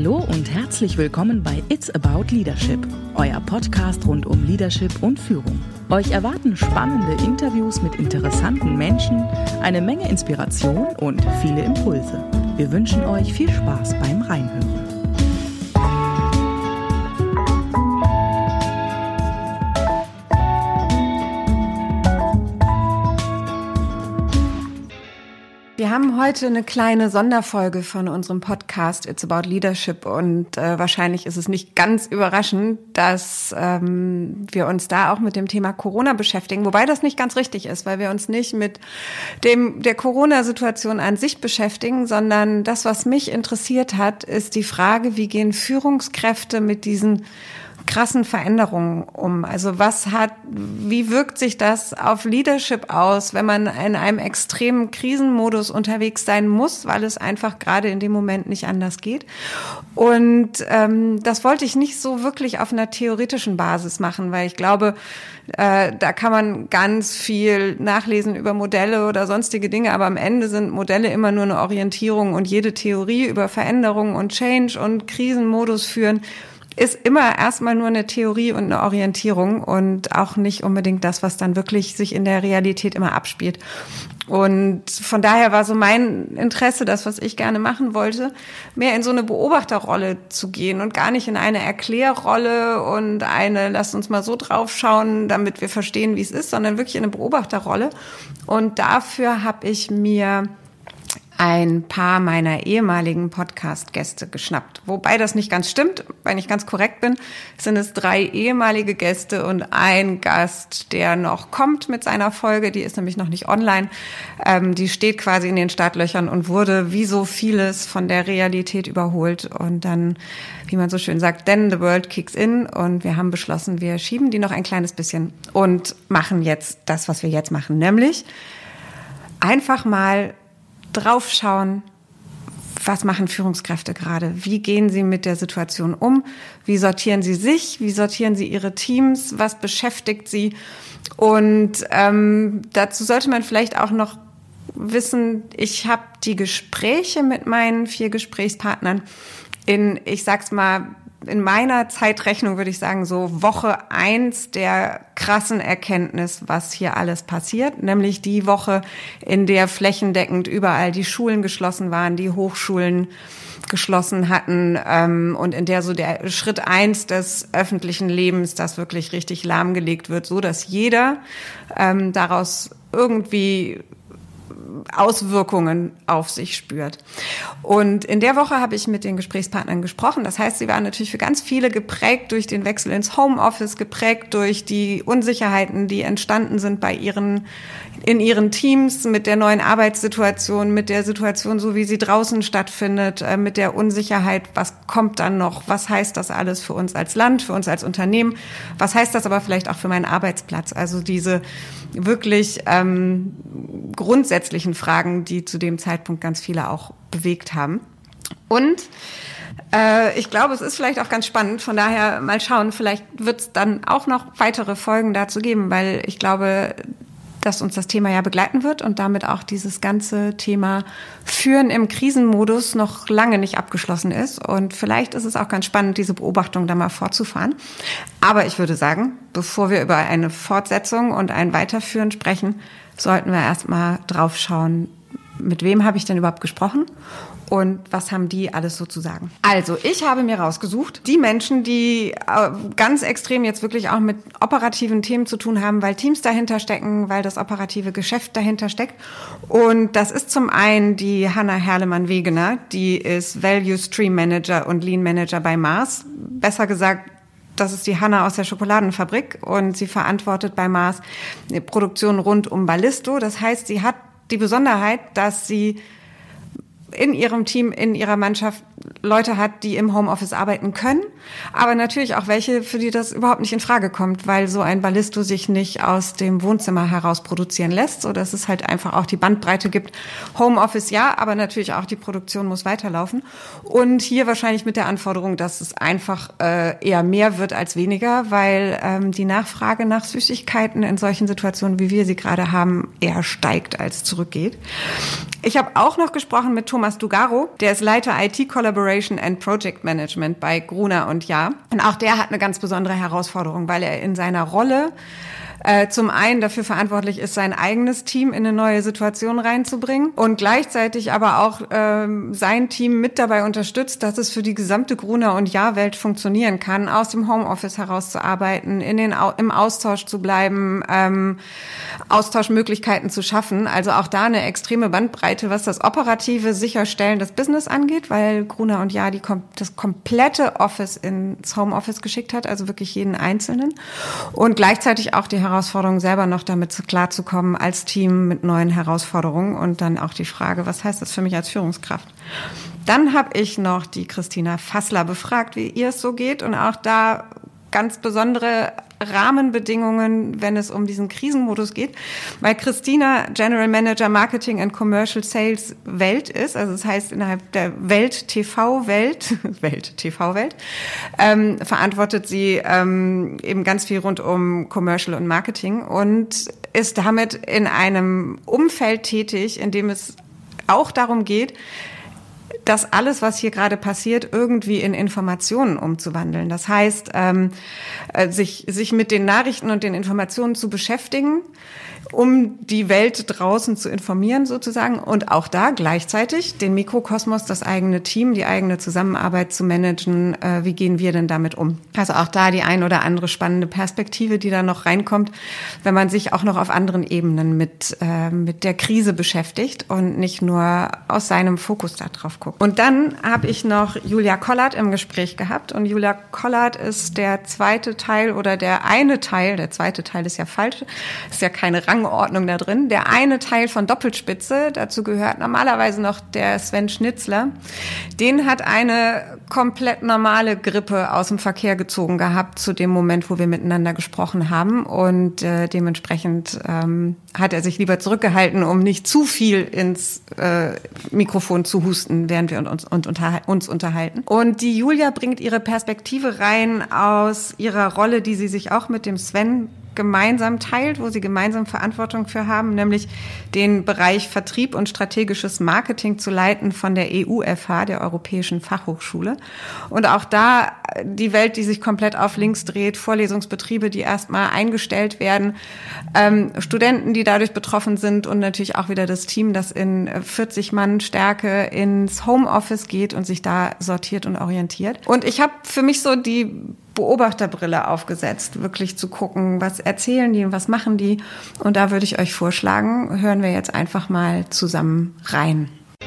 Hallo und herzlich willkommen bei It's About Leadership, euer Podcast rund um Leadership und Führung. Euch erwarten spannende Interviews mit interessanten Menschen, eine Menge Inspiration und viele Impulse. Wir wünschen euch viel Spaß beim Reinhören. Wir haben heute eine kleine Sonderfolge von unserem Podcast It's About Leadership und wahrscheinlich ist es nicht ganz überraschend, dass wir uns da auch mit dem Thema Corona beschäftigen, wobei das nicht ganz richtig ist, weil wir uns nicht mit der Corona-Situation an sich beschäftigen, sondern das, was mich interessiert hat, ist die Frage, wie gehen Führungskräfte mit diesen krassen Veränderungen um? Also wie wirkt sich das auf Leadership aus, wenn man in einem extremen Krisenmodus unterwegs sein muss, weil es einfach gerade in dem Moment nicht anders geht? Und das wollte ich nicht so wirklich auf einer theoretischen Basis machen, weil ich glaube, da kann man ganz viel nachlesen über Modelle oder sonstige Dinge, aber am Ende sind Modelle immer nur eine Orientierung und jede Theorie über Veränderung und Change und Krisenmodus führen ist immer erstmal nur eine Theorie und eine Orientierung und auch nicht unbedingt das, was dann wirklich sich in der Realität immer abspielt. Und von daher war so mein Interesse, das, was ich gerne machen wollte, mehr in so eine Beobachterrolle zu gehen und gar nicht in eine Erklärrolle und lasst uns mal so drauf schauen, damit wir verstehen, wie es ist, sondern wirklich in eine Beobachterrolle. Und dafür habe ich mir ein paar meiner ehemaligen Podcast-Gäste geschnappt. Wobei das nicht ganz stimmt, wenn ich ganz korrekt bin, sind es 3 ehemalige Gäste und ein Gast, der noch kommt mit seiner Folge. Die ist nämlich noch nicht online. Die steht quasi in den Startlöchern und wurde wie so vieles von der Realität überholt. Und dann, wie man so schön sagt, then the world kicks in. Und wir haben beschlossen, wir schieben die noch ein kleines bisschen und machen jetzt das, was wir jetzt machen. Nämlich einfach mal draufschauen, was machen Führungskräfte gerade? Wie gehen sie mit der Situation um? Wie sortieren sie sich? Wie sortieren sie ihre Teams? Was beschäftigt sie? Und dazu sollte man vielleicht auch noch wissen, ich habe die Gespräche mit meinen 4 Gesprächspartnern in meiner Zeitrechnung würde ich sagen, so Woche 1 der krassen Erkenntnis, was hier alles passiert, nämlich die Woche, in der flächendeckend überall die Schulen geschlossen waren, die Hochschulen geschlossen hatten und in der so der Schritt 1 des öffentlichen Lebens, das wirklich richtig lahmgelegt wird, so dass jeder daraus irgendwie Auswirkungen auf sich spürt. Und in der Woche habe ich mit den Gesprächspartnern gesprochen. Das heißt, sie waren natürlich für ganz viele geprägt durch den Wechsel ins Homeoffice, geprägt durch die Unsicherheiten, die entstanden sind in ihren Teams, mit der neuen Arbeitssituation, mit der Situation, so wie sie draußen stattfindet, mit der Unsicherheit, was kommt dann noch, was heißt das alles für uns als Land, für uns als Unternehmen, was heißt das aber vielleicht auch für meinen Arbeitsplatz? Also diese wirklich grundsätzlichen Fragen, die zu dem Zeitpunkt ganz viele auch bewegt haben. Und ich glaube, es ist vielleicht auch ganz spannend, von daher mal schauen, vielleicht wird es dann auch noch weitere Folgen dazu geben, weil ich glaube, dass uns das Thema ja begleiten wird und damit auch dieses ganze Thema Führen im Krisenmodus noch lange nicht abgeschlossen ist. Und vielleicht ist es auch ganz spannend, diese Beobachtung da mal fortzufahren. Aber ich würde sagen, bevor wir über eine Fortsetzung und ein Weiterführen sprechen, sollten wir erstmal drauf schauen, mit wem habe ich denn überhaupt gesprochen und was haben die alles so zu sagen. Also, ich habe mir rausgesucht, die Menschen, die ganz extrem jetzt wirklich auch mit operativen Themen zu tun haben, weil Teams dahinter stecken, weil das operative Geschäft dahinter steckt. Und das ist zum einen die Hanna Herlemann-Wegener, die ist Value Stream Manager und Lean Manager bei Mars. Besser gesagt, das ist die Hanna aus der Schokoladenfabrik und sie verantwortet bei Mars eine Produktion rund um Ballisto. Das heißt, sie hat die Besonderheit, dass sie in ihrem Team, in ihrer Mannschaft Leute hat, die im Homeoffice arbeiten können, aber natürlich auch welche, für die das überhaupt nicht in Frage kommt, weil so ein Ballisto sich nicht aus dem Wohnzimmer heraus produzieren lässt, so dass es halt einfach auch die Bandbreite gibt. Homeoffice ja, aber natürlich auch die Produktion muss weiterlaufen. Und hier wahrscheinlich mit der Anforderung, dass es einfach eher mehr wird als weniger, weil die Nachfrage nach Süßigkeiten in solchen Situationen, wie wir sie gerade haben, eher steigt als zurückgeht. Ich habe auch noch gesprochen mit Thomas Dugaro, der ist Leiter IT Collaboration and Project Management bei Gruner + Jahr. Und auch der hat eine ganz besondere Herausforderung, weil er in seiner Rolle zum einen dafür verantwortlich ist, sein eigenes Team in eine neue Situation reinzubringen und gleichzeitig aber auch sein Team mit dabei unterstützt, dass es für die gesamte Gruner + Jahr-Welt funktionieren kann, aus dem Homeoffice herauszuarbeiten, im Austausch zu bleiben, Austauschmöglichkeiten zu schaffen. Also auch da eine extreme Bandbreite, was das operative Sicherstellen des Business angeht, weil Gruner + Jahr das komplette Office ins Homeoffice geschickt hat, also wirklich jeden Einzelnen. Und gleichzeitig auch die Herausforderung, selber noch damit klarzukommen als Team mit neuen Herausforderungen und dann auch die Frage, was heißt das für mich als Führungskraft? Dann habe ich noch die Christina Fassler befragt, wie ihr es so geht und auch da ganz besondere Rahmenbedingungen, wenn es um diesen Krisenmodus geht, weil Christina General Manager Marketing and Commercial Sales Welt ist, also das heißt innerhalb der Welt-TV-Welt, verantwortet sie eben ganz viel rund um Commercial und Marketing und ist damit in einem Umfeld tätig, in dem es auch darum geht, das alles, was hier gerade passiert, irgendwie in Informationen umzuwandeln. Das heißt, sich mit den Nachrichten und den Informationen zu beschäftigen, um die Welt draußen zu informieren sozusagen und auch da gleichzeitig den Mikrokosmos, das eigene Team, die eigene Zusammenarbeit zu managen. Wie gehen wir denn damit um? Also auch da die ein oder andere spannende Perspektive, die da noch reinkommt, wenn man sich auch noch auf anderen Ebenen mit der Krise beschäftigt und nicht nur aus seinem Fokus da drauf guckt. Und dann habe ich noch Julia Kollert im Gespräch gehabt und Julia Kollert ist der zweite Teil oder der zweite Teil ist ja falsch, ist ja keine Rangordnung da drin. Der eine Teil von Doppelspitze, dazu gehört normalerweise noch der Sven Schnitzler, den hat eine komplett normale Grippe aus dem Verkehr gezogen gehabt zu dem Moment, wo wir miteinander gesprochen haben und dementsprechend hat er sich lieber zurückgehalten, um nicht zu viel ins Mikrofon zu husten, während wir uns unterhalten. Und die Julia bringt ihre Perspektive rein aus ihrer Rolle, die sie sich auch mit dem Sven gemeinsam teilt, wo sie gemeinsam Verantwortung für haben, nämlich den Bereich Vertrieb und strategisches Marketing zu leiten von der EUFH, der Europäischen Fachhochschule. Und auch da die Welt, die sich komplett auf links dreht, Vorlesungsbetriebe, die erstmal eingestellt werden, Studenten, die dadurch betroffen sind und natürlich auch wieder das Team, das in 40 Mann Stärke ins Homeoffice geht und sich da sortiert und orientiert. Und ich habe für mich so die Beobachterbrille aufgesetzt, wirklich zu gucken, was erzählen die und was machen die. Und da würde ich euch vorschlagen, hören wir jetzt einfach mal zusammen rein.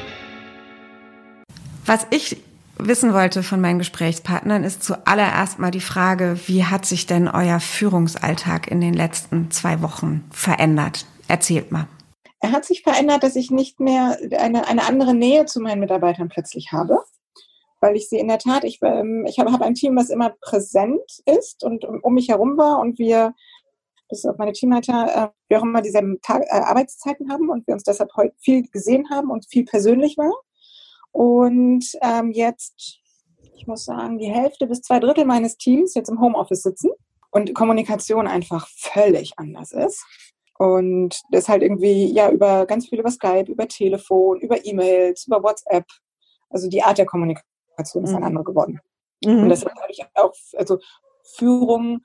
Was ich wissen wollte von meinen Gesprächspartnern, ist zuallererst mal die Frage, wie hat sich denn euer Führungsalltag in den letzten 2 Wochen verändert? Erzählt mal. Er hat sich verändert, dass ich nicht mehr eine andere Nähe zu meinen Mitarbeitern plötzlich habe. Weil ich sie in der Tat, ich habe ein Team, was immer präsent ist und um mich herum war und wir, bis auf meine Teamleiter, wir auch immer dieselben Arbeitszeiten haben und wir uns deshalb heute viel gesehen haben und viel persönlich war. Und jetzt, ich muss sagen, die Hälfte bis 2/3 meines Teams jetzt im Homeoffice sitzen und Kommunikation einfach völlig anders ist. Und das halt irgendwie, ja, ganz viel über Skype, über Telefon, über E-Mails, über WhatsApp. Also die Art der Kommunikation ist eine andere geworden. Und das habe ich auch, also Führung,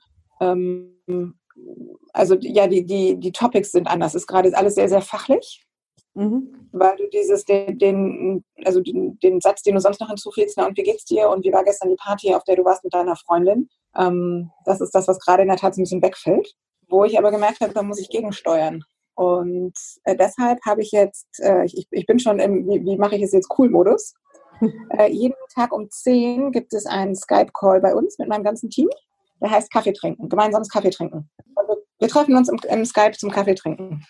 also ja, die Topics sind anders. Es ist gerade alles sehr, sehr fachlich, weil du den Satz, den du sonst noch hinzufügst, na und wie geht's dir und wie war gestern die Party, auf der du warst mit deiner Freundin, das ist das, was gerade in der Tat so ein bisschen wegfällt, wo ich aber gemerkt habe, da muss ich gegensteuern. Und deshalb habe ich jetzt, ich bin schon im, wie mache ich es jetzt cool-Modus. Jeden Tag um 10 gibt es einen Skype-Call bei uns mit meinem ganzen Team. Der heißt Kaffee trinken, gemeinsames Kaffee trinken. Also wir treffen uns im Skype zum Kaffee trinken.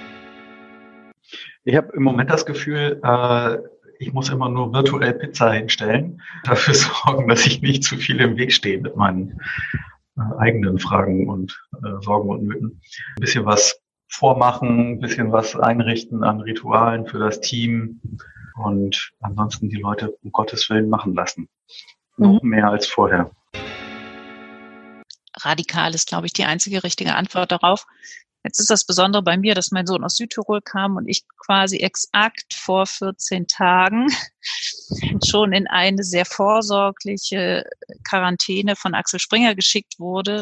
Ich habe im Moment das Gefühl, ich muss immer nur virtuell Pizza hinstellen, dafür sorgen, dass ich nicht zu viel im Weg stehe mit meinen eigenen Fragen und Sorgen und Nöten. Ein bisschen was vormachen, ein bisschen was einrichten an Ritualen für das Team und ansonsten die Leute um Gottes Willen machen lassen. Noch mehr als vorher. Radikal ist, glaube ich, die einzige richtige Antwort darauf. Jetzt ist das Besondere bei mir, dass mein Sohn aus Südtirol kam und ich quasi exakt vor 14 Tagen schon in eine sehr vorsorgliche Quarantäne von Axel Springer geschickt wurde,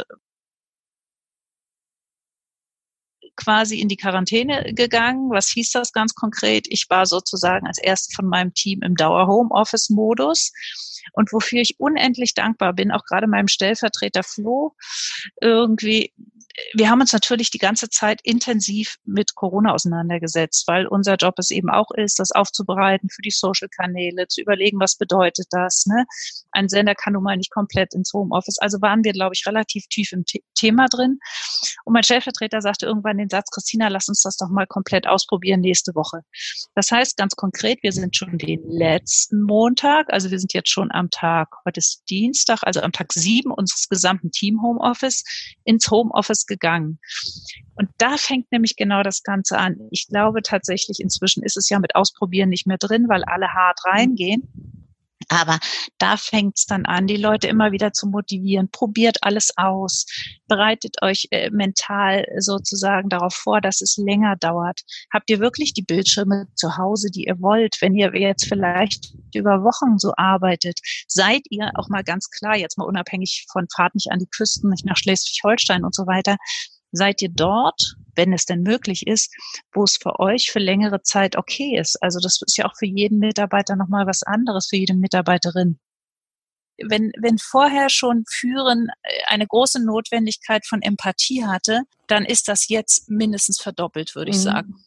quasi in die Quarantäne gegangen. Was hieß das ganz konkret? Ich war sozusagen als erste von meinem Team im Dauer-Homeoffice-Modus. Und wofür ich unendlich dankbar bin, auch gerade meinem Stellvertreter Flo, irgendwie, wir haben uns natürlich die ganze Zeit intensiv mit Corona auseinandergesetzt, weil unser Job es eben auch ist, das aufzubereiten für die Social-Kanäle, zu überlegen, was bedeutet das, ne? Ein Sender kann nun mal nicht komplett ins Homeoffice. Also waren wir, glaube ich, relativ tief im Thema drin. Und mein Stellvertreter sagte irgendwann den Satz, Christina, lass uns das doch mal komplett ausprobieren nächste Woche. Das heißt ganz konkret, wir sind schon den letzten Montag, also wir sind jetzt schon am Tag, heute ist Dienstag, also am Tag 7 unseres gesamten Team-Homeoffice ins Homeoffice gegangen. Und da fängt nämlich genau das Ganze an. Ich glaube tatsächlich, inzwischen ist es ja mit Ausprobieren nicht mehr drin, weil alle hart reingehen. Aber da fängt es dann an, die Leute immer wieder zu motivieren. Probiert alles aus. Bereitet euch mental sozusagen darauf vor, dass es länger dauert. Habt ihr wirklich die Bildschirme zu Hause, die ihr wollt? Wenn ihr jetzt vielleicht über Wochen so arbeitet, seid ihr auch mal ganz klar, jetzt mal unabhängig von Fahrt nicht an die Küsten, nicht nach Schleswig-Holstein und so weiter, seid ihr dort, wenn es denn möglich ist, wo es für euch für längere Zeit okay ist. Also das ist ja auch für jeden Mitarbeiter nochmal was anderes, für jede Mitarbeiterin. Wenn vorher schon Führen eine große Notwendigkeit von Empathie hatte, dann ist das jetzt mindestens verdoppelt, würde ich sagen.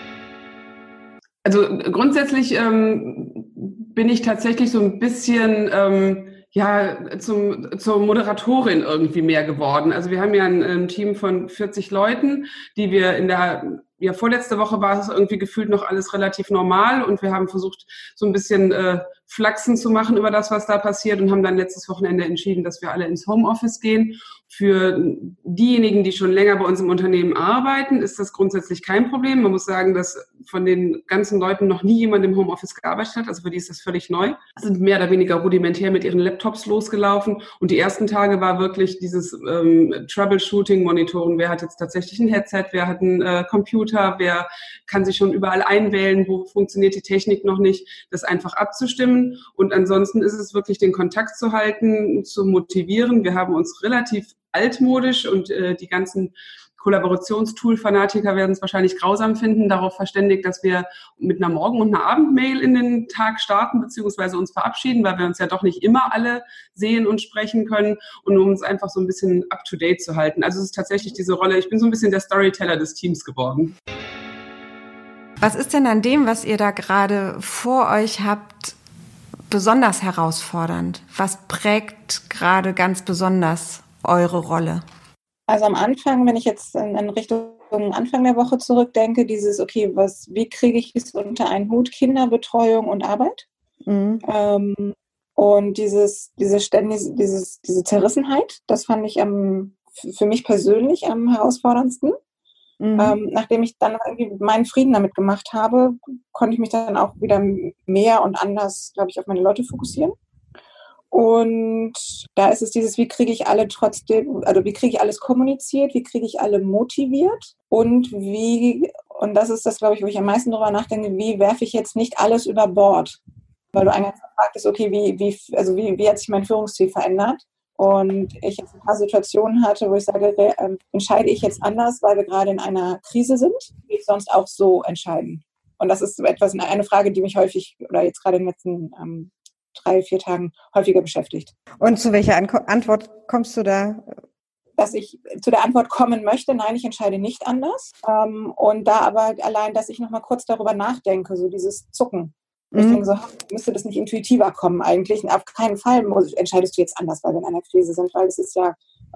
Also grundsätzlich bin ich tatsächlich so ein bisschen zur Moderatorin irgendwie mehr geworden. Also wir haben ja ein Team von 40 Leuten, die wir vorletzte Woche war es irgendwie gefühlt noch alles relativ normal und wir haben versucht, so ein bisschen Flachsen zu machen über das, was da passiert und haben dann letztes Wochenende entschieden, dass wir alle ins Homeoffice gehen. Für diejenigen, die schon länger bei uns im Unternehmen arbeiten, ist das grundsätzlich kein Problem. Man muss sagen, dass von den ganzen Leuten noch nie jemand im Homeoffice gearbeitet hat. Also für die ist das völlig neu. Sind mehr oder weniger rudimentär mit ihren Laptops losgelaufen. Und die ersten Tage war wirklich dieses Troubleshooting, Monitoren. Wer hat jetzt tatsächlich ein Headset? Wer hat einen Computer? Wer kann sich schon überall einwählen? Wo funktioniert die Technik noch nicht? Das einfach abzustimmen. Und ansonsten ist es wirklich, den Kontakt zu halten, zu motivieren. Wir haben uns relativ altmodisch und die ganzen Kollaborationstool-Fanatiker werden es wahrscheinlich grausam finden, darauf verständigt, dass wir mit einer Morgen- und einer Abendmail in den Tag starten bzw. uns verabschieden, weil wir uns ja doch nicht immer alle sehen und sprechen können und um uns einfach so ein bisschen up-to-date zu halten. Also es ist tatsächlich diese Rolle, ich bin so ein bisschen der Storyteller des Teams geworden. Was ist denn an dem, was ihr da gerade vor euch habt, besonders herausfordernd? Was prägt gerade ganz besonders eure Rolle? Also am Anfang, wenn ich jetzt in Richtung Anfang der Woche zurückdenke, wie kriege ich es unter einen Hut, Kinderbetreuung und Arbeit? Mhm. Und diese Zerrissenheit, das fand ich für mich persönlich am herausforderndsten. Mhm. Nachdem ich dann irgendwie meinen Frieden damit gemacht habe, konnte ich mich dann auch wieder mehr und anders, glaube ich, auf meine Leute fokussieren. Und da ist es wie kriege ich alle wie kriege ich alles kommuniziert, wie kriege ich alle motiviert und das ist das, glaube ich, wo ich am meisten drüber nachdenke, wie werfe ich jetzt nicht alles über Bord? Weil du eingangs gefragt hast, okay, wie hat sich mein Führungsstil verändert? Und ich jetzt ein paar Situationen hatte, wo ich sage, entscheide ich jetzt anders, weil wir gerade in einer Krise sind, wie ich sonst auch so entscheiden? Und das ist eine Frage, die mich häufig oder jetzt gerade in den letzten 3-4 Tagen häufiger beschäftigt. Und zu welcher Antwort kommst du da? Dass ich zu der Antwort kommen möchte, nein, ich entscheide nicht anders. Und da aber allein, dass ich nochmal kurz darüber nachdenke, so dieses Zucken. Ich denke so, müsste das nicht intuitiver kommen eigentlich? Und auf keinen Fall entscheidest du jetzt anders, weil wir in einer Krise sind, weil es ist ja,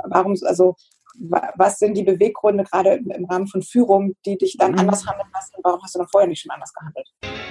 was sind die Beweggründe gerade im Rahmen von Führung, die dich dann anders handeln lassen? Warum hast du dann vorher nicht schon anders gehandelt?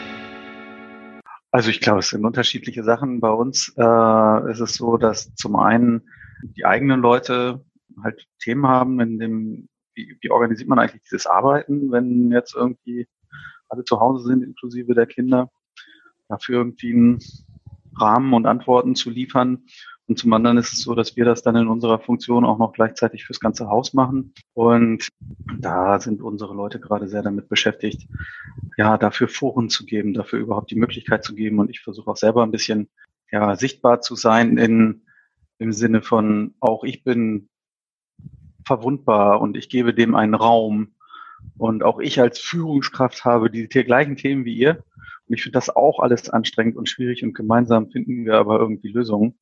Also ich glaube, es sind unterschiedliche Sachen. Bei uns ist es so, dass zum einen die eigenen Leute halt Themen haben, wie organisiert man eigentlich dieses Arbeiten, wenn jetzt irgendwie alle zu Hause sind, inklusive der Kinder, dafür irgendwie einen Rahmen und Antworten zu liefern. Und zum anderen ist es so, dass wir das dann in unserer Funktion auch noch gleichzeitig fürs ganze Haus machen. Und da sind unsere Leute gerade sehr damit beschäftigt, ja, dafür Foren zu geben, dafür überhaupt die Möglichkeit zu geben. Und ich versuche auch selber ein bisschen, ja, sichtbar zu sein im Sinne von, auch ich bin verwundbar und ich gebe dem einen Raum. Und auch ich als Führungskraft habe die gleichen Themen wie ihr. Und ich finde das auch alles anstrengend und schwierig und gemeinsam finden wir aber irgendwie Lösungen.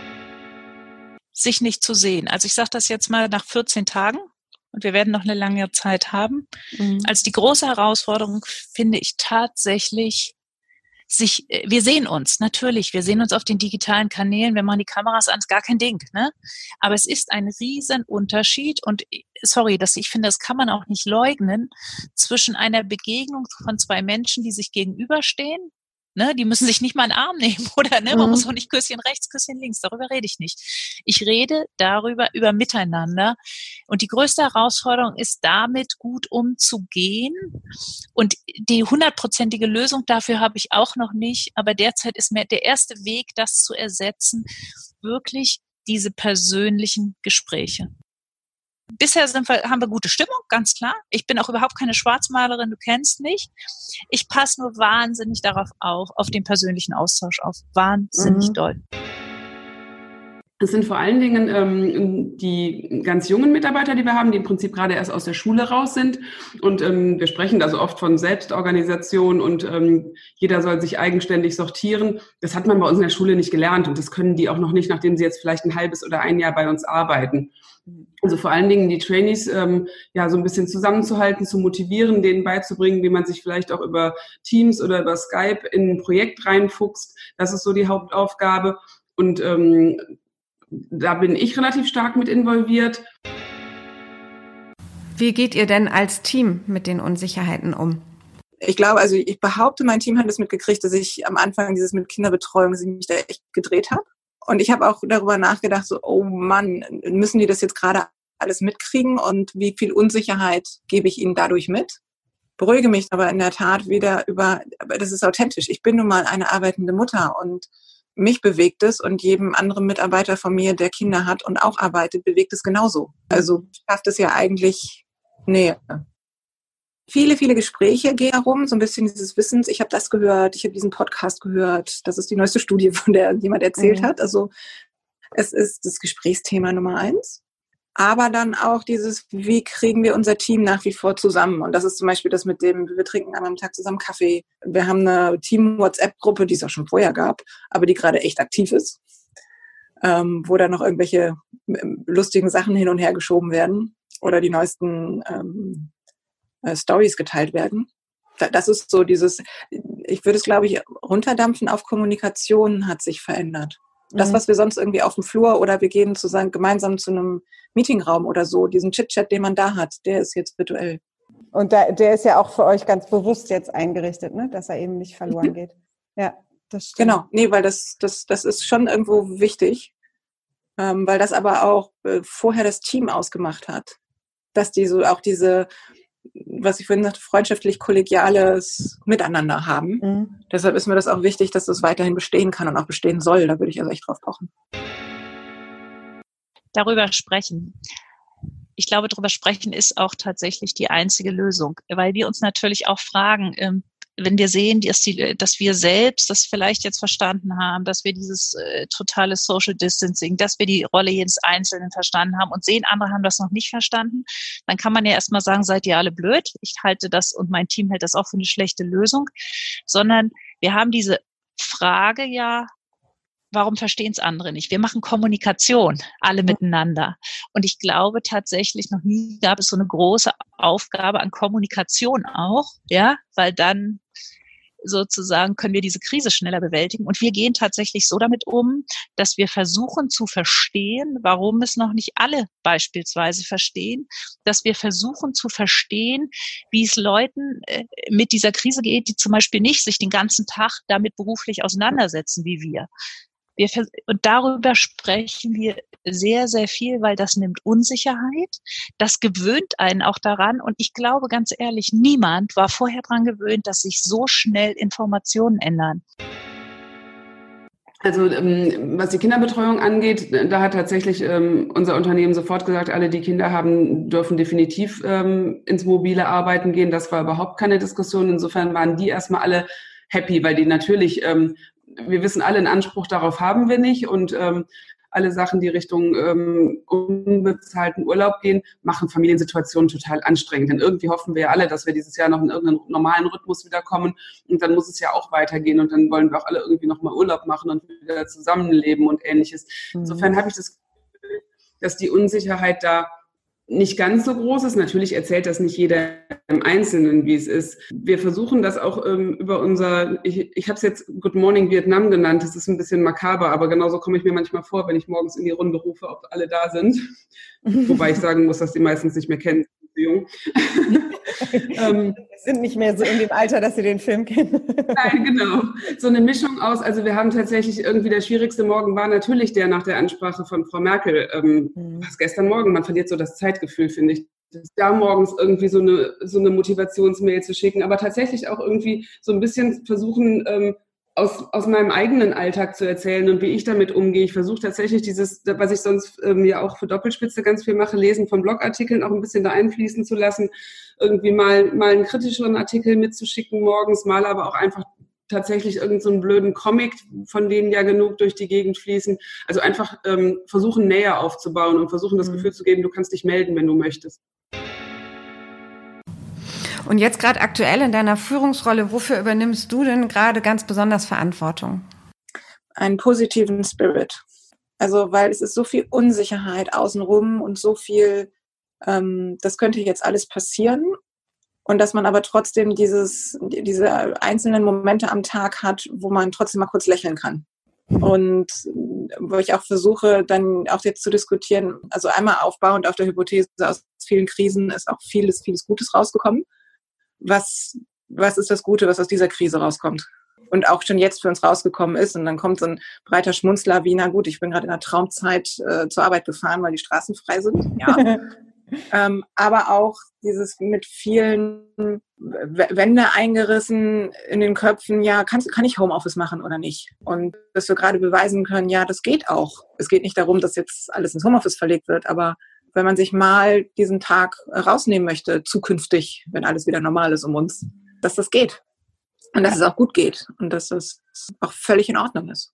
Sich nicht zu sehen. Also ich sage das jetzt mal nach 14 Tagen und wir werden noch eine lange Zeit haben. Als die große Herausforderung finde ich tatsächlich, wir sehen uns, natürlich, wir sehen uns auf den digitalen Kanälen, wir machen die Kameras an, ist gar kein Ding, ne? Aber es ist ein riesen Unterschied und sorry, ich finde, das kann man auch nicht leugnen, zwischen einer Begegnung von zwei Menschen, die sich gegenüberstehen, ne? Die müssen sich nicht mal einen Arm nehmen, oder, ne? Man muss auch nicht Küsschen rechts, Küsschen links, darüber rede ich nicht. Ich rede über Miteinander und die größte Herausforderung ist, damit gut umzugehen und die 100%ige Lösung dafür habe ich auch noch nicht, aber derzeit ist mir der erste Weg, das zu ersetzen, wirklich diese persönlichen Gespräche. Bisher haben wir gute Stimmung, ganz klar. Ich bin auch überhaupt keine Schwarzmalerin, du kennst mich. Ich passe nur wahnsinnig darauf auf den persönlichen Austausch auf. Wahnsinnig doll. Es sind vor allen Dingen die ganz jungen Mitarbeiter, die wir haben, die im Prinzip gerade erst aus der Schule raus sind. Und wir sprechen also oft von Selbstorganisation und jeder soll sich eigenständig sortieren. Das hat man bei uns in der Schule nicht gelernt und das können die auch noch nicht, nachdem sie jetzt vielleicht ein halbes oder ein Jahr bei uns arbeiten. Also vor allen Dingen die Trainees so ein bisschen zusammenzuhalten, zu motivieren, denen beizubringen, wie man sich vielleicht auch über Teams oder über Skype in ein Projekt reinfuchst. Das ist so die Hauptaufgabe. Und da bin ich relativ stark mit involviert. Wie geht ihr denn als Team mit den Unsicherheiten um? Ich glaube, also ich behaupte, mein Team hat es mitgekriegt, dass ich am Anfang dieses mit Kinderbetreuung, dass ich mich da echt gedreht habe. Und ich habe auch darüber nachgedacht, so, oh Mann, müssen die das jetzt gerade alles mitkriegen und wie viel Unsicherheit gebe ich ihnen dadurch mit? Beruhige mich aber in der Tat wieder aber das ist authentisch. Ich bin nun mal eine arbeitende Mutter und mich bewegt es und jedem anderen Mitarbeiter von mir, der Kinder hat und auch arbeitet, bewegt es genauso. Also schafft es ja eigentlich Nähe. Viele, viele Gespräche gehen herum, so ein bisschen dieses Wissens, ich habe das gehört, ich habe diesen Podcast gehört, das ist die neueste Studie, von der jemand erzählt hat. Also es ist das Gesprächsthema Nummer 1. Aber dann auch dieses, wie kriegen wir unser Team nach wie vor zusammen? Und das ist zum Beispiel das mit dem, wir trinken einmal am Tag zusammen Kaffee. Wir haben eine Team-WhatsApp-Gruppe, die es auch schon vorher gab, aber die gerade echt aktiv ist, wo dann noch irgendwelche lustigen Sachen hin und her geschoben werden oder die neuesten Stories geteilt werden. Das ist so dieses, ich würde es, glaube ich, runterdampfen auf Kommunikation hat sich verändert. Das, was wir sonst irgendwie auf dem Flur oder wir gehen gemeinsam zu einem Meetingraum oder so, diesen Chit-Chat, den man da hat, der ist jetzt virtuell. Und der ist ja auch für euch ganz bewusst jetzt eingerichtet, ne? Dass er eben nicht verloren geht. Ja, das stimmt. Genau, nee, weil das ist schon irgendwo wichtig, weil das aber auch vorher das Team ausgemacht hat. Dass die so auch diese, was ich vorhin sagte, freundschaftlich-kollegiales Miteinander haben. Deshalb ist mir das auch wichtig, dass das weiterhin bestehen kann und auch bestehen soll. Da würde ich also echt drauf pochen. Darüber sprechen. Ich glaube, darüber sprechen ist auch tatsächlich die einzige Lösung, weil wir uns natürlich auch fragen, wenn wir sehen, dass wir selbst das vielleicht jetzt verstanden haben, dass wir dieses totale Social Distancing, dass wir die Rolle jedes Einzelnen verstanden haben und sehen, andere haben das noch nicht verstanden, dann kann man ja erstmal sagen, seid ihr alle blöd. Ich halte das und mein Team hält das auch für eine schlechte Lösung, sondern wir haben diese Frage ja, warum verstehen es andere nicht? Wir machen Kommunikation, alle miteinander. Und ich glaube tatsächlich, noch nie gab es so eine große Aufgabe an Kommunikation auch, ja, weil dann sozusagen können wir diese Krise schneller bewältigen. Und wir gehen tatsächlich so damit um, dass wir versuchen zu verstehen, warum es noch nicht alle beispielsweise verstehen, dass wir versuchen zu verstehen, wie es Leuten mit dieser Krise geht, die zum Beispiel nicht sich den ganzen Tag damit beruflich auseinandersetzen wie wir. Und darüber sprechen wir sehr, sehr viel, weil das nimmt Unsicherheit, das gewöhnt einen auch daran. Und ich glaube, ganz ehrlich, niemand war vorher daran gewöhnt, dass sich so schnell Informationen ändern. Also was die Kinderbetreuung angeht, da hat tatsächlich unser Unternehmen sofort gesagt, alle, die Kinder haben, dürfen definitiv ins mobile Arbeiten gehen. Das war überhaupt keine Diskussion. Insofern waren die erstmal alle happy, weil die natürlich, wir wissen alle, einen Anspruch darauf haben wir nicht. Und alle Sachen, die Richtung unbezahlten Urlaub gehen, machen Familiensituationen total anstrengend. Denn irgendwie hoffen wir ja alle, dass wir dieses Jahr noch in irgendeinen normalen Rhythmus wiederkommen. Und dann muss es ja auch weitergehen. Und dann wollen wir auch alle irgendwie nochmal Urlaub machen und wieder zusammenleben und Ähnliches. Insofern habe ich das Gefühl, dass die Unsicherheit da nicht ganz so groß ist. Natürlich erzählt das nicht jeder im Einzelnen, wie es ist. Wir versuchen das auch über unser, ich habe es jetzt Good Morning Vietnam genannt, das ist ein bisschen makaber, aber genauso komme ich mir manchmal vor, wenn ich morgens in die Runde rufe, ob alle da sind. Wobei ich sagen muss, dass die meistens nicht mehr kennen. Jung. Sind nicht mehr so in dem Alter, dass sie den Film kennen. Nein, genau. So eine Mischung aus, also wir haben tatsächlich irgendwie der schwierigste Morgen war natürlich der nach der Ansprache von Frau Merkel. Was gestern Morgen, man verliert so das Zeitgefühl, finde ich. Da morgens irgendwie so eine Motivationsmail zu schicken, aber tatsächlich auch irgendwie so ein bisschen versuchen, aus meinem eigenen Alltag zu erzählen und wie ich damit umgehe. Ich versuche tatsächlich dieses, was ich sonst ja auch für Doppelspitze ganz viel mache, Lesen von Blogartikeln auch ein bisschen da einfließen zu lassen, irgendwie mal einen kritischeren Artikel mitzuschicken morgens, mal aber auch einfach tatsächlich irgend so einen blöden Comic, von denen ja genug durch die Gegend fließen. Also einfach versuchen, Nähe aufzubauen und versuchen, das Gefühl zu geben, du kannst dich melden, wenn du möchtest. Und jetzt gerade aktuell in deiner Führungsrolle, wofür übernimmst du denn gerade ganz besonders Verantwortung? Einen positiven Spirit. Also, weil es ist so viel Unsicherheit außenrum und so viel, das könnte jetzt alles passieren. Und dass man aber trotzdem diese einzelnen Momente am Tag hat, wo man trotzdem mal kurz lächeln kann. Und wo ich auch versuche, dann auch jetzt zu diskutieren, also einmal aufbauend auf der Hypothese, aus vielen Krisen ist auch vieles Gutes rausgekommen. Was ist das Gute, was aus dieser Krise rauskommt? Und auch schon jetzt für uns rausgekommen ist. Und dann kommt so ein breiter Schmunzler wie, na gut, ich bin gerade in der Traumzeit zur Arbeit gefahren, weil die Straßen frei sind. Ja. Aber auch dieses mit vielen Wände eingerissen in den Köpfen, ja, kann ich Homeoffice machen oder nicht? Und dass wir gerade beweisen können, ja, das geht auch. Es geht nicht darum, dass jetzt alles ins Homeoffice verlegt wird, aber wenn man sich mal diesen Tag rausnehmen möchte, zukünftig, wenn alles wieder normal ist um uns, dass das geht. Und dass es auch gut geht. Und dass es auch völlig in Ordnung ist.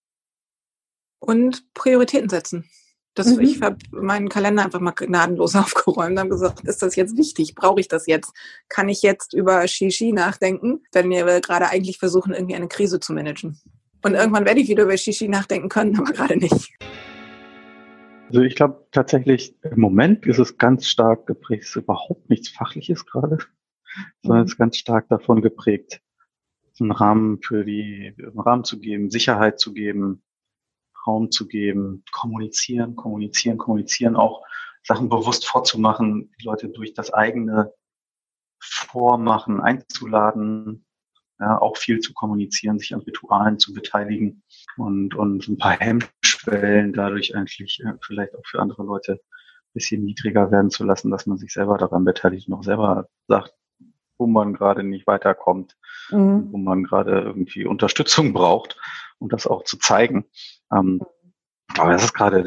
Und Prioritäten setzen. Ich habe meinen Kalender einfach mal gnadenlos aufgeräumt und habe gesagt, ist das jetzt wichtig? Brauche ich das jetzt? Kann ich jetzt über Shishi nachdenken, wenn wir gerade eigentlich versuchen, irgendwie eine Krise zu managen? Und irgendwann werde ich wieder über Shishi nachdenken können, aber gerade nicht. Also ich glaube tatsächlich, im Moment ist es ganz stark geprägt, es ist überhaupt nichts Fachliches gerade, sondern es ist ganz stark davon geprägt, einen Rahmen zu geben, Sicherheit zu geben, Raum zu geben, kommunizieren, auch Sachen bewusst vorzumachen, die Leute durch das eigene Vormachen einzuladen, ja, auch viel zu kommunizieren, sich an Ritualen zu beteiligen und ein paar Hemmschwellen dadurch eigentlich vielleicht auch für andere Leute ein bisschen niedriger werden zu lassen, dass man sich selber daran beteiligt und auch selber sagt, wo man gerade nicht weiterkommt, wo man gerade irgendwie Unterstützung braucht, um das auch zu zeigen. Aber das ist gerade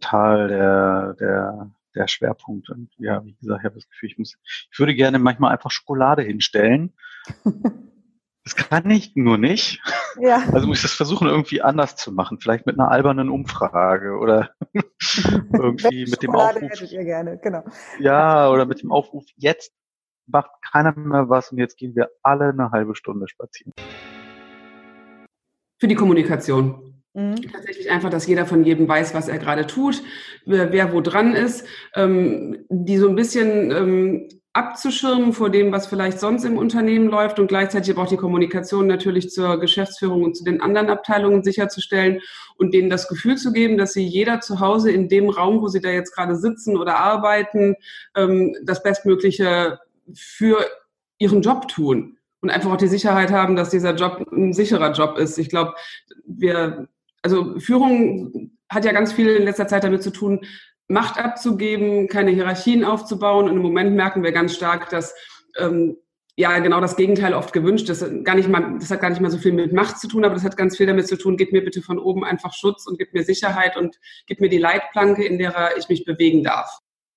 der Schwerpunkt. Und ja, wie gesagt, ich habe das Gefühl, ich würde gerne manchmal einfach Schokolade hinstellen. Das kann ich nur nicht. Ja. Also muss ich das versuchen, irgendwie anders zu machen. Vielleicht mit einer albernen Umfrage oder irgendwie mit dem Aufruf. Hättet ihr gerne, genau. Ja, oder mit dem Aufruf, jetzt macht keiner mehr was und jetzt gehen wir alle eine halbe Stunde spazieren. Für die Kommunikation. Tatsächlich einfach, dass jeder von jedem weiß, was er gerade tut, wer wo dran ist, die so ein bisschen abzuschirmen vor dem, was vielleicht sonst im Unternehmen läuft und gleichzeitig aber auch die Kommunikation natürlich zur Geschäftsführung und zu den anderen Abteilungen sicherzustellen und denen das Gefühl zu geben, dass sie jeder zu Hause in dem Raum, wo sie da jetzt gerade sitzen oder arbeiten, das Bestmögliche für ihren Job tun und einfach auch die Sicherheit haben, dass dieser Job ein sicherer Job ist. Ich glaube, Führung hat ja ganz viel in letzter Zeit damit zu tun, Macht abzugeben, keine Hierarchien aufzubauen. Und im Moment merken wir ganz stark, dass ja genau das Gegenteil oft gewünscht. Das hat gar nicht mal so viel mit Macht zu tun, aber das hat ganz viel damit zu tun, gib mir bitte von oben einfach Schutz und gib mir Sicherheit und gib mir die Leitplanke, in der ich mich bewegen darf.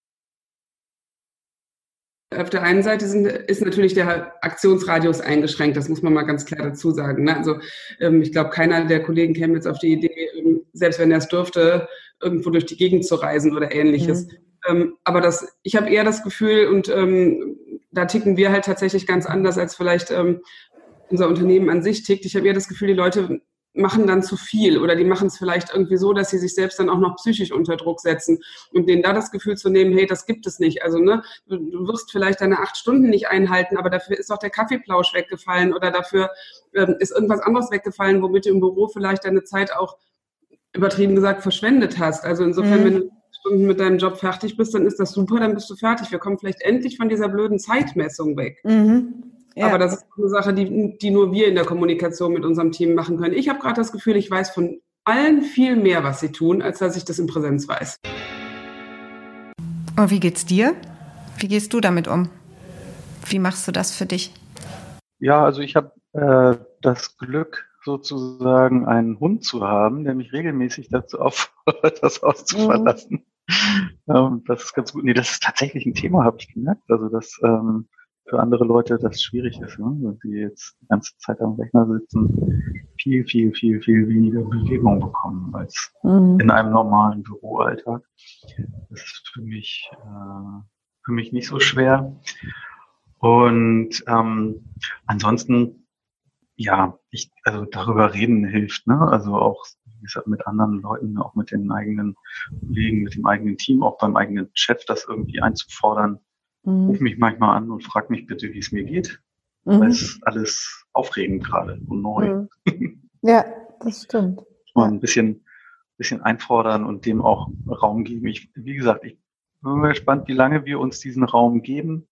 Auf der einen Seite ist natürlich der Aktionsradius eingeschränkt, das muss man mal ganz klar dazu sagen. Ne? Also ich glaube, keiner der Kollegen käme jetzt auf die Idee, selbst wenn er es dürfte, irgendwo durch die Gegend zu reisen oder Ähnliches. Aber ich habe eher das Gefühl, und da ticken wir halt tatsächlich ganz anders, als vielleicht unser Unternehmen an sich tickt. Ich habe eher das Gefühl, die Leute machen dann zu viel oder die machen es vielleicht irgendwie so, dass sie sich selbst dann auch noch psychisch unter Druck setzen und denen da das Gefühl zu nehmen, hey, das gibt es nicht. Also ne, du wirst vielleicht deine 8 Stunden nicht einhalten, aber dafür ist auch der Kaffeeplausch weggefallen oder dafür ist irgendwas anderes weggefallen, womit du im Büro vielleicht deine Zeit auch, übertrieben gesagt, verschwendet hast. Also insofern, wenn du Stunden mit deinem Job fertig bist, dann ist das super, dann bist du fertig. Wir kommen vielleicht endlich von dieser blöden Zeitmessung weg. Ja. Aber das ist eine Sache, die nur wir in der Kommunikation mit unserem Team machen können. Ich habe gerade das Gefühl, ich weiß von allen viel mehr, was sie tun, als dass ich das in Präsenz weiß. Und wie geht's dir? Wie gehst du damit um? Wie machst du das für dich? Ja, also ich habe das Glück, sozusagen einen Hund zu haben, der mich regelmäßig dazu auffordert, das Haus zu verlassen. Das ist ganz gut. Nee, das ist tatsächlich ein Thema, habe ich gemerkt. Also dass für andere Leute das schwierig ist, ne? Wenn sie jetzt die ganze Zeit am Rechner sitzen, viel weniger Bewegung bekommen als in einem normalen Büroalltag. Das ist für mich nicht so schwer. Und ansonsten, ja, also darüber reden hilft, ne? Also auch, wie gesagt, mit anderen Leuten, auch mit den eigenen Kollegen, mit dem eigenen Team, auch beim eigenen Chef, das irgendwie einzufordern. Ruf mich manchmal an und frag mich bitte, wie es mir geht. Weil es ist alles aufregend gerade und neu. Ja, das stimmt. Mal ein bisschen einfordern und dem auch Raum geben. Wie gesagt, ich bin mal gespannt, wie lange wir uns diesen Raum geben.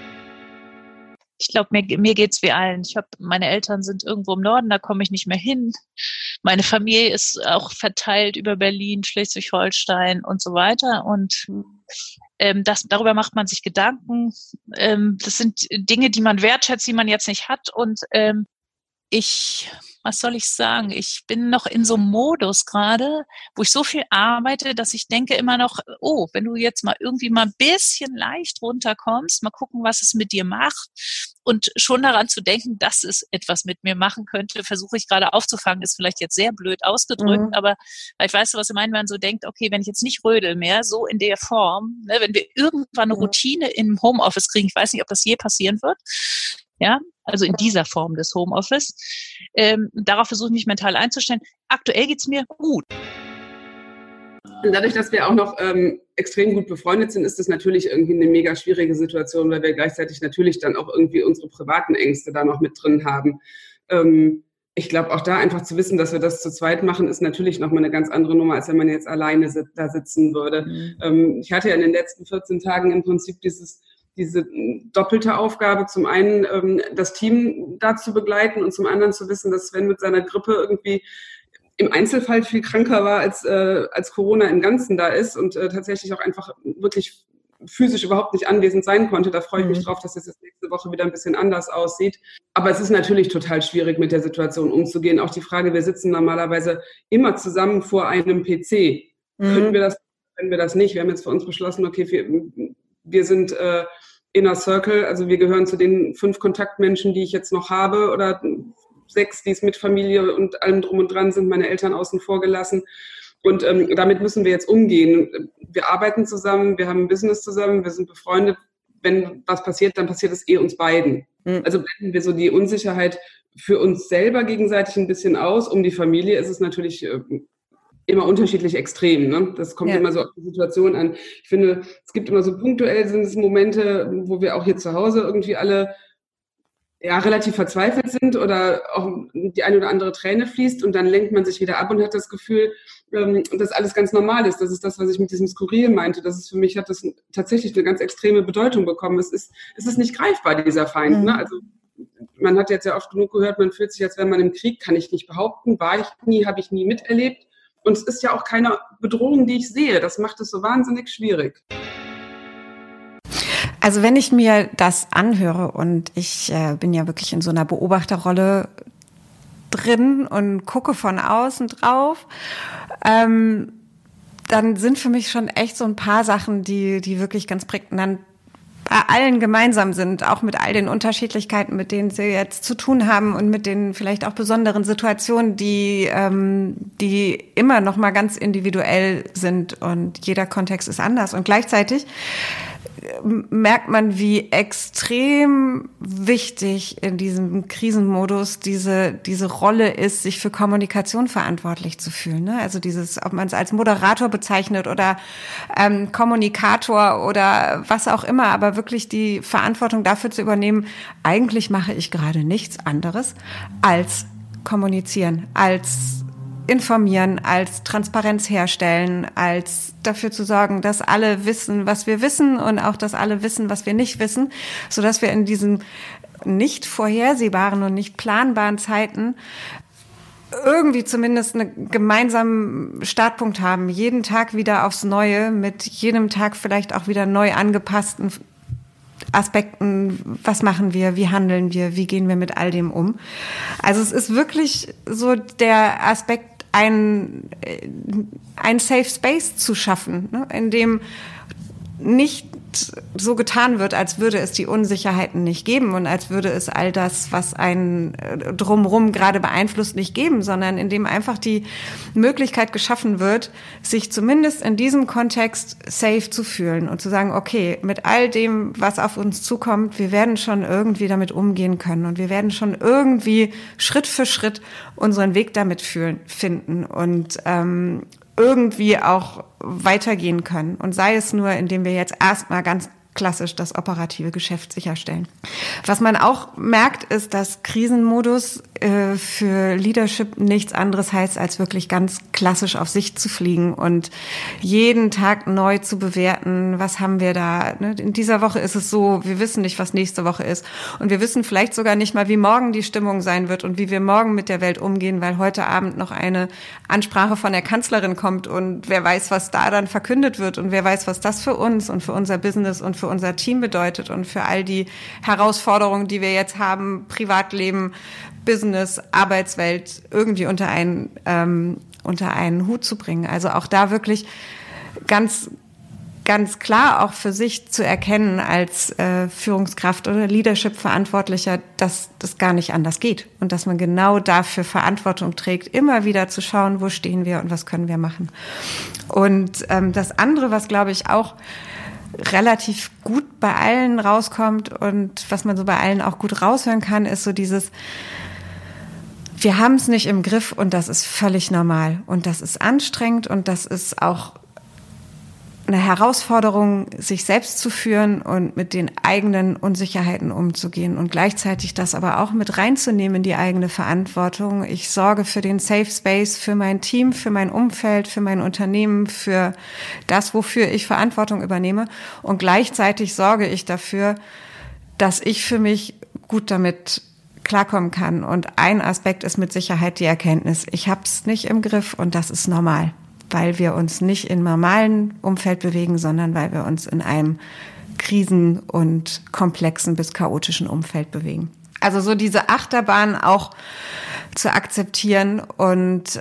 Ich glaube, mir geht's wie allen. Meine Eltern sind irgendwo im Norden, da komme ich nicht mehr hin. Meine Familie ist auch verteilt über Berlin, Schleswig-Holstein und so weiter. Und darüber macht man sich Gedanken. Das sind Dinge, die man wertschätzt, die man jetzt nicht hat. Und was soll ich sagen? Ich bin noch in so einem Modus gerade, wo ich so viel arbeite, dass ich denke immer noch, oh, wenn du jetzt mal irgendwie mal ein bisschen leicht runterkommst, mal gucken, was es mit dir macht und schon daran zu denken, dass es etwas mit mir machen könnte, versuche ich gerade aufzufangen, ist vielleicht jetzt sehr blöd ausgedrückt, aber vielleicht weißt du, was ich meine, wenn man so denkt, okay, wenn ich jetzt nicht rödel mehr, so in der Form, ne, wenn wir irgendwann eine Routine im Homeoffice kriegen, ich weiß nicht, ob das je passieren wird, ja, also in dieser Form des Homeoffice. Darauf versuche ich mich mental einzustellen. Aktuell geht's mir gut. Und dadurch, dass wir auch noch extrem gut befreundet sind, ist das natürlich irgendwie eine mega schwierige Situation, weil wir gleichzeitig natürlich dann auch irgendwie unsere privaten Ängste da noch mit drin haben. Ich glaube, auch da einfach zu wissen, dass wir das zu zweit machen, ist natürlich nochmal eine ganz andere Nummer, als wenn man jetzt alleine da sitzen würde. Ich hatte ja in den letzten 14 Tagen im Prinzip diese doppelte Aufgabe, zum einen das Team da zu begleiten und zum anderen zu wissen, dass Sven mit seiner Grippe irgendwie im Einzelfall viel kranker war, als Corona im Ganzen da ist und tatsächlich auch einfach wirklich physisch überhaupt nicht anwesend sein konnte. Da freue ich mich drauf, dass es jetzt nächste Woche wieder ein bisschen anders aussieht. Aber es ist natürlich total schwierig, mit der Situation umzugehen. Auch die Frage, wir sitzen normalerweise immer zusammen vor einem PC. Können wir das nicht? Wir haben jetzt für uns beschlossen, okay, wir sind Inner Circle, also wir gehören zu den 5 Kontaktmenschen, die ich jetzt noch habe oder 6, die es mit Familie und allem drum und dran sind, meine Eltern außen vor gelassen. Und damit müssen wir jetzt umgehen. Wir arbeiten zusammen, wir haben ein Business zusammen, wir sind befreundet. Wenn was passiert, dann passiert es uns beiden. Also blenden wir so die Unsicherheit für uns selber gegenseitig ein bisschen aus. Um die Familie ist es natürlich immer unterschiedlich extrem. Ne? Das kommt immer so auf die Situation an. Ich finde, es gibt immer so punktuell sind es Momente, wo wir auch hier zu Hause irgendwie alle relativ verzweifelt sind oder auch die eine oder andere Träne fließt und dann lenkt man sich wieder ab und hat das Gefühl, dass alles ganz normal ist. Das ist das, was ich mit diesem Skurril meinte. Das ist für mich, hat das tatsächlich eine ganz extreme Bedeutung bekommen. Es ist nicht greifbar, dieser Feind. Ne? Also man hat jetzt ja oft genug gehört, man fühlt sich, als wäre man im Krieg, kann ich nicht behaupten, war ich nie, habe ich nie miterlebt. Und es ist ja auch keine Bedrohung, die ich sehe. Das macht es so wahnsinnig schwierig. Also wenn ich mir das anhöre und ich bin ja wirklich in so einer Beobachterrolle drin und gucke von außen drauf, dann sind für mich schon echt so ein paar Sachen, die wirklich ganz prägnant bei allen gemeinsam sind, auch mit all den Unterschiedlichkeiten, mit denen sie jetzt zu tun haben und mit den vielleicht auch besonderen Situationen, die immer noch mal ganz individuell sind und jeder Kontext ist anders. Und gleichzeitig merkt man, wie extrem wichtig in diesem Krisenmodus diese Rolle ist, sich für Kommunikation verantwortlich zu fühlen. Ne? Also ob man es als Moderator bezeichnet oder Kommunikator oder was auch immer, aber wirklich die Verantwortung dafür zu übernehmen, eigentlich mache ich gerade nichts anderes als kommunizieren, als informieren, als Transparenz herstellen, als dafür zu sorgen, dass alle wissen, was wir wissen und auch, dass alle wissen, was wir nicht wissen, sodass wir in diesen nicht vorhersehbaren und nicht planbaren Zeiten irgendwie zumindest einen gemeinsamen Startpunkt haben, jeden Tag wieder aufs Neue, mit jedem Tag vielleicht auch wieder neu angepassten Aspekten, was machen wir, wie handeln wir, wie gehen wir mit all dem um. Also es ist wirklich so der Aspekt, ein Safe Space zu schaffen, ne, in dem nicht so getan wird, als würde es die Unsicherheiten nicht geben und als würde es all das, was einen drumherum gerade beeinflusst, nicht geben, sondern in dem einfach die Möglichkeit geschaffen wird, sich zumindest in diesem Kontext safe zu fühlen und zu sagen, okay, mit all dem, was auf uns zukommt, wir werden schon irgendwie damit umgehen können und wir werden schon irgendwie Schritt für Schritt unseren Weg damit finden und irgendwie auch weitergehen können. Und sei es nur, indem wir jetzt erstmal ganz klassisch das operative Geschäft sicherstellen. Was man auch merkt, ist, dass Krisenmodus für Leadership nichts anderes heißt, als wirklich ganz klassisch auf Sicht zu fliegen und jeden Tag neu zu bewerten, was haben wir da. In dieser Woche ist es so, wir wissen nicht, was nächste Woche ist. Und wir wissen vielleicht sogar nicht mal, wie morgen die Stimmung sein wird und wie wir morgen mit der Welt umgehen, weil heute Abend noch eine Ansprache von der Kanzlerin kommt und wer weiß, was da dann verkündet wird und wer weiß, was das für uns und für unser Business und für unser Team bedeutet und für all die Herausforderungen, die wir jetzt haben, Privatleben, Business, Arbeitswelt irgendwie unter einen Hut zu bringen. Also auch da wirklich ganz klar auch für sich zu erkennen als Führungskraft oder Leadership-Verantwortlicher, dass das gar nicht anders geht und dass man genau dafür Verantwortung trägt, immer wieder zu schauen, wo stehen wir und was können wir machen. Und das andere, was glaube ich auch relativ gut bei allen rauskommt und was man so bei allen auch gut raushören kann, ist so dieses, wir haben es nicht im Griff und das ist völlig normal und das ist anstrengend und das ist auch eine Herausforderung, sich selbst zu führen und mit den eigenen Unsicherheiten umzugehen und gleichzeitig das aber auch mit reinzunehmen in die eigene Verantwortung. Ich sorge für den Safe Space, für mein Team, für mein Umfeld, für mein Unternehmen, für das, wofür ich Verantwortung übernehme und gleichzeitig sorge ich dafür, dass ich für mich gut damit klarkommen kann. Und ein Aspekt ist mit Sicherheit die Erkenntnis, ich habe es nicht im Griff und das ist normal, weil wir uns nicht im normalen Umfeld bewegen, sondern weil wir uns in einem krisen- und komplexen bis chaotischen Umfeld bewegen. Also so diese Achterbahn auch zu akzeptieren und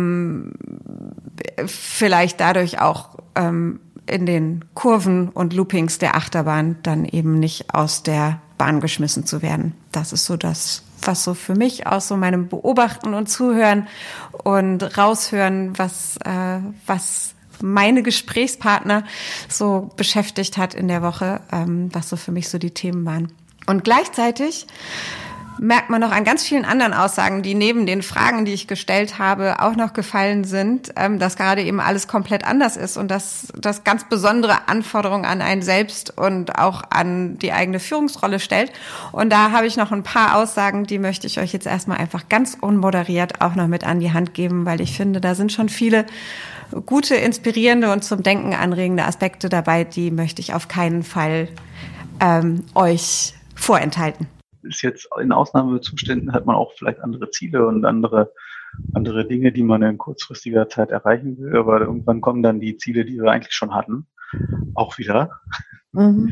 vielleicht dadurch auch in den Kurven und Loopings der Achterbahn dann eben nicht aus der Bahn geschmissen zu werden. Das ist so das, was so für mich aus so meinem Beobachten und Zuhören und Raushören, was meine Gesprächspartner so beschäftigt hat in der Woche, was so für mich so die Themen waren. Und gleichzeitig merkt man noch an ganz vielen anderen Aussagen, die neben den Fragen, die ich gestellt habe, auch noch gefallen sind, dass gerade eben alles komplett anders ist und dass das ganz besondere Anforderungen an einen selbst und auch an die eigene Führungsrolle stellt. Und da habe ich noch ein paar Aussagen, die möchte ich euch jetzt erstmal einfach ganz unmoderiert auch noch mit an die Hand geben, weil ich finde, da sind schon viele gute, inspirierende und zum Denken anregende Aspekte dabei, die möchte ich auf keinen Fall euch vorenthalten. Ist jetzt in Ausnahmezuständen, hat man auch vielleicht andere Ziele und andere Dinge, die man in kurzfristiger Zeit erreichen will, aber irgendwann kommen dann die Ziele, die wir eigentlich schon hatten, auch wieder. Mhm.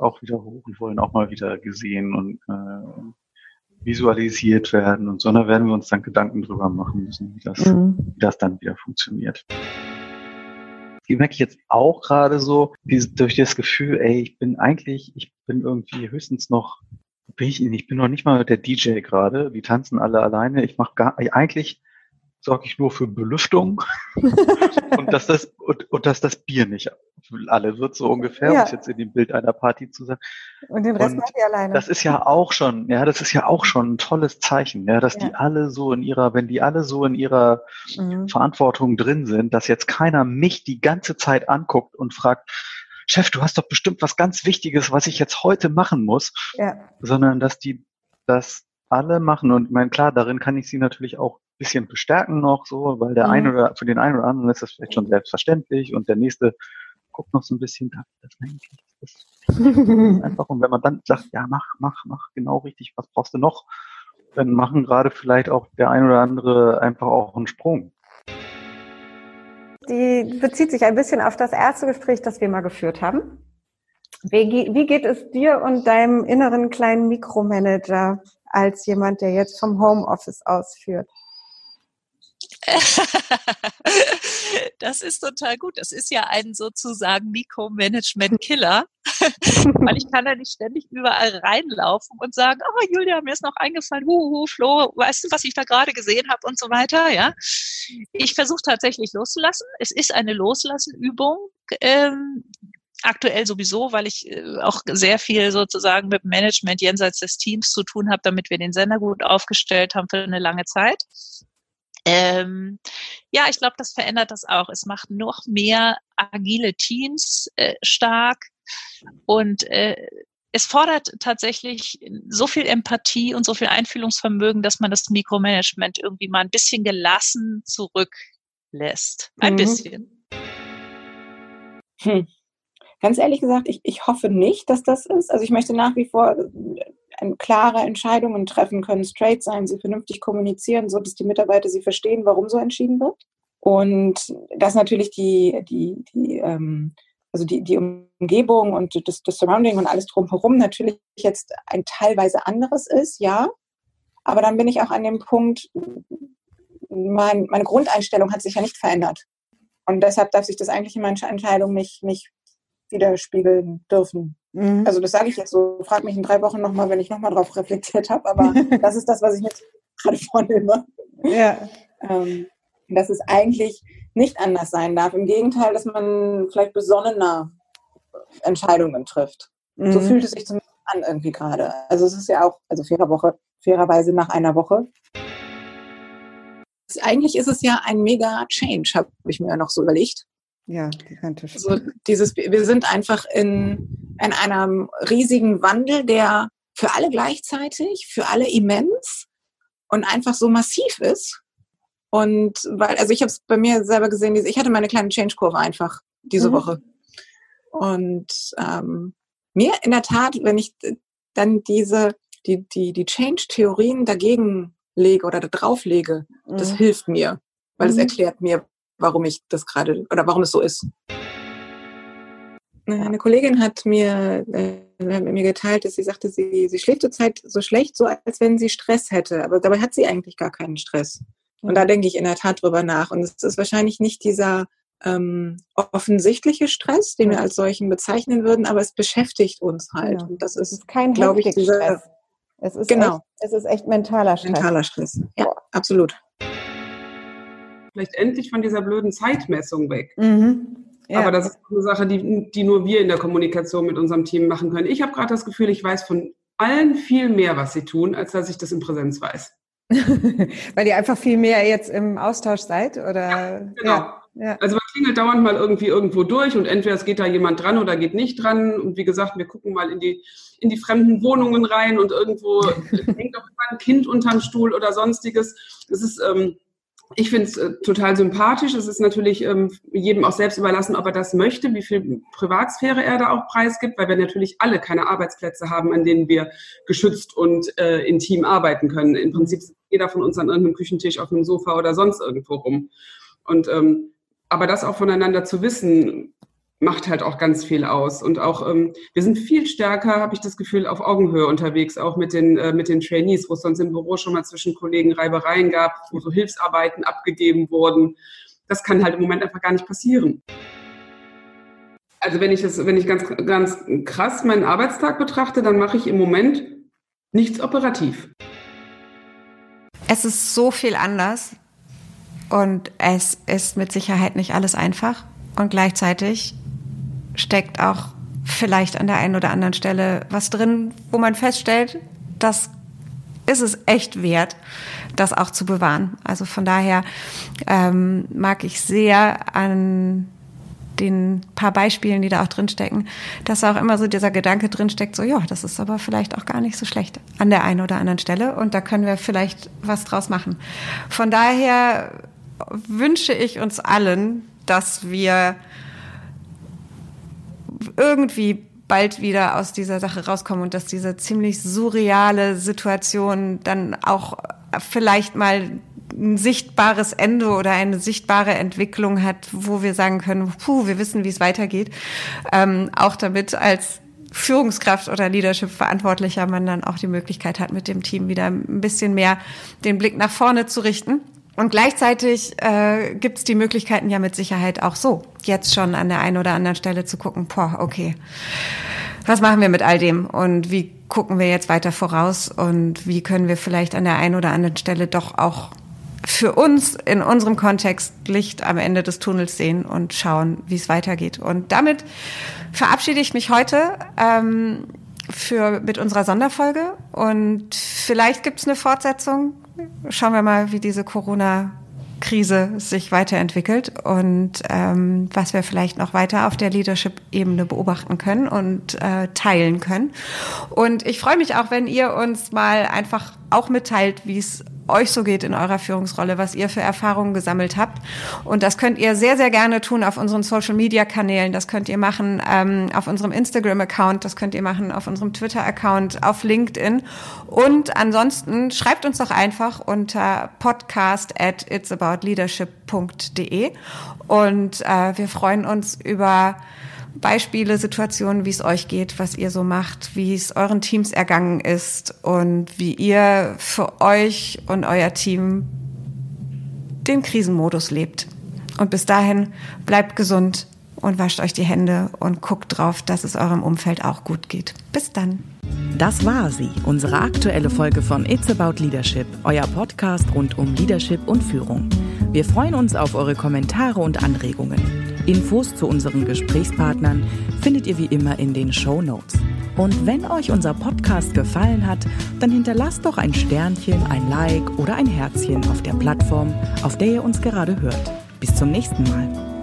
auch wieder hoch und wollen auch mal wieder gesehen und visualisiert werden und so. Da werden wir uns dann Gedanken drüber machen müssen, wie das dann wieder funktioniert. Die merke ich jetzt auch gerade so, durch das Gefühl, ich bin irgendwie höchstens noch, ich bin noch nicht mal der DJ gerade, die tanzen alle alleine, eigentlich sorge ich nur für Belüftung und dass das Bier nicht für alle wird, so ungefähr, um es jetzt in dem Bild einer Party zu sagen. Und den Rest macht ihr alleine. Das ist ja auch schon ein tolles Zeichen, ja, dass die alle so wenn die alle so in ihrer Verantwortung drin sind, dass jetzt keiner mich die ganze Zeit anguckt und fragt, Chef, du hast doch bestimmt was ganz Wichtiges, was ich jetzt heute machen muss, sondern dass die das alle machen. Und ich meine, klar, darin kann ich sie natürlich auch ein bisschen bestärken noch so, weil für den einen oder anderen ist das vielleicht schon selbstverständlich und der nächste guckt noch so ein bisschen, das eigentlich ist einfach. Und wenn man dann sagt, ja, mach genau richtig, was brauchst du noch, dann machen gerade vielleicht auch der ein oder andere einfach auch einen Sprung. Die bezieht sich ein bisschen auf das erste Gespräch, das wir mal geführt haben. Wie geht es dir und deinem inneren kleinen Mikromanager als jemand, der jetzt vom Homeoffice ausführt? Das ist total gut. Das ist ja ein sozusagen Mikromanagement-Killer, weil ich kann ja nicht ständig überall reinlaufen und sagen, oh Julia, mir ist noch eingefallen, Flo, weißt du, was ich da gerade gesehen habe und so weiter. Ja, ich versuche tatsächlich loszulassen. Es ist eine Loslassenübung. Aktuell sowieso, weil ich auch sehr viel sozusagen mit dem Management jenseits des Teams zu tun habe, damit wir den Sender gut aufgestellt haben für eine lange Zeit. Ich glaube, das verändert das auch. Es macht noch mehr agile Teams stark und es fordert tatsächlich so viel Empathie und so viel Einfühlungsvermögen, dass man das Mikromanagement irgendwie mal ein bisschen gelassen zurücklässt. Ein bisschen. Ganz ehrlich gesagt, ich hoffe nicht, dass das ist. Also ich möchte nach wie vor klare Entscheidungen treffen können, straight sein, sie vernünftig kommunizieren, so dass die Mitarbeiter sie verstehen, warum so entschieden wird. Und dass natürlich die Umgebung und das Surrounding und alles drumherum natürlich jetzt ein teilweise anderes ist, ja. Aber dann bin ich auch an dem Punkt, meine Grundeinstellung hat sich ja nicht verändert. Und deshalb darf sich das eigentlich in meiner Entscheidung nicht widerspiegeln dürfen. Also das sage ich jetzt so, frag mich in 3 Wochen nochmal, wenn ich nochmal drauf reflektiert habe, aber das ist das, was ich mir gerade vornehme. Ja. Dass es eigentlich nicht anders sein darf. Im Gegenteil, dass man vielleicht besonnener Entscheidungen trifft. So fühlt es sich zumindest an irgendwie gerade. Also es ist ja auch, fairerweise nach einer Woche. Eigentlich ist es ja ein mega Change, habe ich mir noch so überlegt. Ja, gigantisch. Also wir sind einfach in einem riesigen Wandel, der für alle gleichzeitig, für alle immens und einfach so massiv ist. Und ich habe es bei mir selber gesehen, ich hatte meine kleine Change-Kurve einfach diese Woche. Und mir in der Tat, wenn ich dann die Change-Theorien dagegen lege oder da drauf lege, das hilft mir, weil es erklärt mir, warum ich das gerade oder warum es so ist. Eine Kollegin hat mir geteilt, dass sie sagte, sie schläft zurzeit so schlecht, so als wenn sie Stress hätte. Aber dabei hat sie eigentlich gar keinen Stress. Und da denke ich in der Tat drüber nach. Und es ist wahrscheinlich nicht dieser offensichtliche Stress, den wir als solchen bezeichnen würden, aber es beschäftigt uns halt. Ja. Und das ist kein glaube ich, Stress. Es ist echt mentaler Stress. Mentaler Stress, ja, absolut. Vielleicht endlich von dieser blöden Zeitmessung weg. Ja. Aber das ist eine Sache, die nur wir in der Kommunikation mit unserem Team machen können. Ich habe gerade das Gefühl, ich weiß von allen viel mehr, was sie tun, als dass ich das in Präsenz weiß. Weil ihr einfach viel mehr jetzt im Austausch seid? Oder? Ja, genau. Ja. Also man klingelt dauernd mal irgendwie irgendwo durch und entweder es geht da jemand dran oder geht nicht dran. Und wie gesagt, wir gucken mal in die fremden Wohnungen rein und irgendwo hängt auch ein Kind unterm Stuhl oder sonstiges. Das ist... Ich finde es total sympathisch. Es ist natürlich jedem auch selbst überlassen, ob er das möchte, wie viel Privatsphäre er da auch preisgibt, weil wir natürlich alle keine Arbeitsplätze haben, an denen wir geschützt und intim arbeiten können. Im Prinzip sitzt jeder von uns an irgendeinem Küchentisch, auf einem Sofa oder sonst irgendwo rum. Und aber das auch voneinander zu wissen, macht halt auch ganz viel aus. Und auch, wir sind viel stärker, habe ich das Gefühl, auf Augenhöhe unterwegs, auch mit den Trainees, wo es sonst im Büro schon mal zwischen Kollegen Reibereien gab, wo so Hilfsarbeiten abgegeben wurden. Das kann halt im Moment einfach gar nicht passieren. Also wenn ich ganz krass meinen Arbeitstag betrachte, dann mache ich im Moment nichts operativ. Es ist so viel anders und es ist mit Sicherheit nicht alles einfach. Und gleichzeitig steckt auch vielleicht an der einen oder anderen Stelle was drin, wo man feststellt, das ist es echt wert, das auch zu bewahren. Also von daher mag ich sehr an den paar Beispielen, die da auch drinstecken, dass auch immer so dieser Gedanke drinsteckt, so ja, das ist aber vielleicht auch gar nicht so schlecht an der einen oder anderen Stelle und da können wir vielleicht was draus machen. Von daher wünsche ich uns allen, dass wir irgendwie bald wieder aus dieser Sache rauskommen und dass diese ziemlich surreale Situation dann auch vielleicht mal ein sichtbares Ende oder eine sichtbare Entwicklung hat, wo wir sagen können, wir wissen, wie es weitergeht. Auch damit als Führungskraft oder Leadership-Verantwortlicher man dann auch die Möglichkeit hat, mit dem Team wieder ein bisschen mehr den Blick nach vorne zu richten. Und gleichzeitig gibt es die Möglichkeiten ja mit Sicherheit auch so, jetzt schon an der einen oder anderen Stelle zu gucken, okay, was machen wir mit all dem und wie gucken wir jetzt weiter voraus und wie können wir vielleicht an der einen oder anderen Stelle doch auch für uns in unserem Kontext Licht am Ende des Tunnels sehen und schauen, wie es weitergeht. Und damit verabschiede ich mich heute mit unserer Sonderfolge und vielleicht gibt es eine Fortsetzung. Schauen wir mal, wie diese Corona-Krise sich weiterentwickelt und was wir vielleicht noch weiter auf der Leadership-Ebene beobachten können und teilen können. Und ich freue mich auch, wenn ihr uns mal einfach auch mitteilt, wie es euch so geht in eurer Führungsrolle, was ihr für Erfahrungen gesammelt habt. Und das könnt ihr sehr, sehr gerne tun auf unseren Social-Media-Kanälen. Das könnt ihr machen auf unserem Instagram-Account, das könnt ihr machen auf unserem Twitter-Account, auf LinkedIn. Und ansonsten schreibt uns doch einfach unter podcast@itsaboutleadership.de. Und wir freuen uns über Beispiele, Situationen, wie es euch geht, was ihr so macht, wie es euren Teams ergangen ist und wie ihr für euch und euer Team den Krisenmodus lebt. Und bis dahin bleibt gesund und wascht euch die Hände und guckt drauf, dass es eurem Umfeld auch gut geht. Bis dann. Das war sie, unsere aktuelle Folge von It's About Leadership, euer Podcast rund um Leadership und Führung. Wir freuen uns auf eure Kommentare und Anregungen. Infos zu unseren Gesprächspartnern findet ihr wie immer in den Shownotes. Und wenn euch unser Podcast gefallen hat, dann hinterlasst doch ein Sternchen, ein Like oder ein Herzchen auf der Plattform, auf der ihr uns gerade hört. Bis zum nächsten Mal.